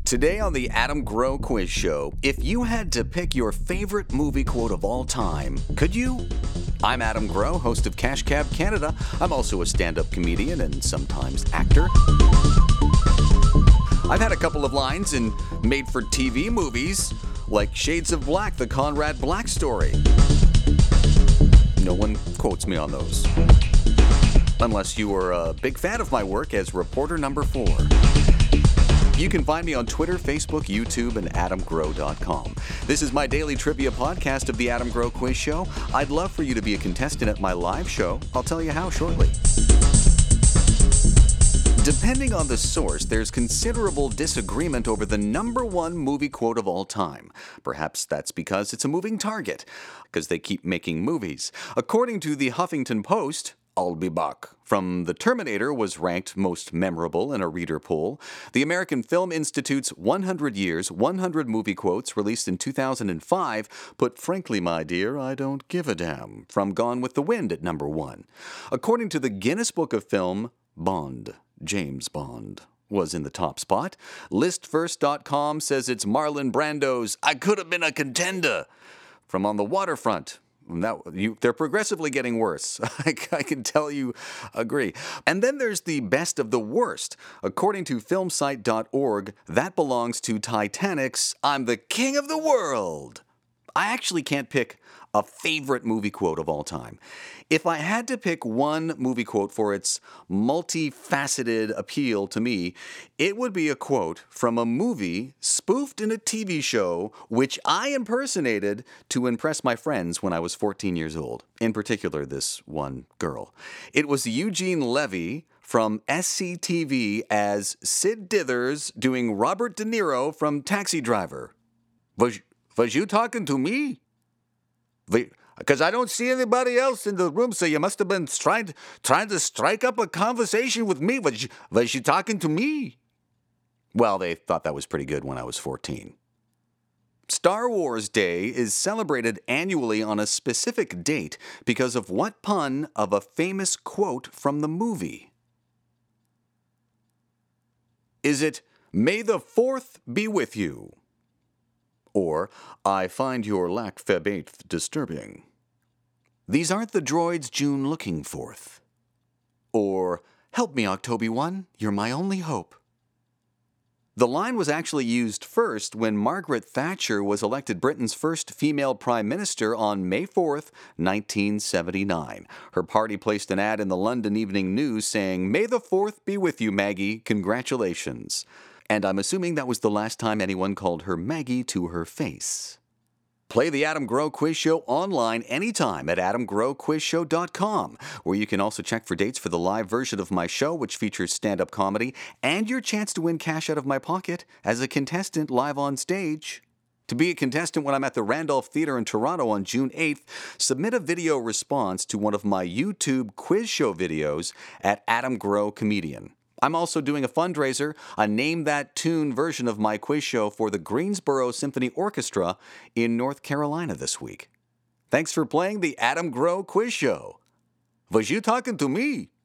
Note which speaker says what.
Speaker 1: Today on the Adam Grow Quiz Show, if you had to pick your favorite movie quote of all time, could you? I'm Adam Grow, host of Cash Cab Canada. I'm also a stand-up comedian and sometimes actor. I've had a couple of lines in made-for-TV movies, like Shades of Black, the Conrad Black story. No one quotes me on those. Unless you were a big fan of my work as reporter number 4. You can find me on Twitter, Facebook, YouTube, and adamgrow.com. This is my daily trivia podcast of the Adam Grow Quiz Show. I'd love for you to be a contestant at my live show. I'll tell you how shortly. Depending on the source, there's considerable disagreement over the number one movie quote of all time. Perhaps that's because it's a moving target, because they keep making movies. According to the Huffington Post, I'll be back from The Terminator was ranked most memorable in a reader poll. The American Film Institute's 100 Years, 100 Movie Quotes, released in 2005, put Frankly, My Dear, I Don't Give a Damn from Gone with the Wind at number 1. According to the Guinness Book of Film, Bond, James Bond, was in the top spot. Listfirst.com says it's Marlon Brando's I Could Have Been a Contender from On the Waterfront. They're progressively getting worse. I can tell you agree. And then there's the best of the worst. According to filmsite.org, that belongs to Titanic's I'm the King of the World. I actually can't pick a favorite movie quote of all time. If I had to pick one movie quote for its multifaceted appeal to me, it would be a quote from a movie spoofed in a TV show which I impersonated to impress my friends when I was 14 years old. In particular, this one girl. It was Eugene Levy from SCTV as Sid Dithers doing Robert De Niro from Taxi Driver. Was you talking to me? Because I don't see anybody else in the room, so you must have been trying to strike up a conversation with me. Was you talking to me? Well, they thought that was pretty good when I was 14. Star Wars Day is celebrated annually on a specific date because of what pun of a famous quote from the movie? Is it, May the 4th be with you? Or, I find your lack faith disturbing. These aren't the droids June looking forth. Or, help me, Octobi-Wan, you're my only hope. The line was actually used first when Margaret Thatcher was elected Britain's first female prime minister on May 4th, 1979. Her party placed an ad in the London Evening News saying, May the 4th be with you, Maggie, congratulations. And I'm assuming that was the last time anyone called her Maggie to her face. Play the Adam Grow Quiz Show online anytime at adamgrowquizshow.com, where you can also check for dates for the live version of my show, which features stand-up comedy, and your chance to win cash out of my pocket as a contestant live on stage. To be a contestant when I'm at the Randolph Theatre in Toronto on June 8th, submit a video response to one of my YouTube quiz show videos at Adam Grow Comedian. I'm also doing a fundraiser, a Name That Tune version of my quiz show for the Greensboro Symphony Orchestra in North Carolina this week. Thanks for playing the Adam Grow Quiz Show. Was you talking to me?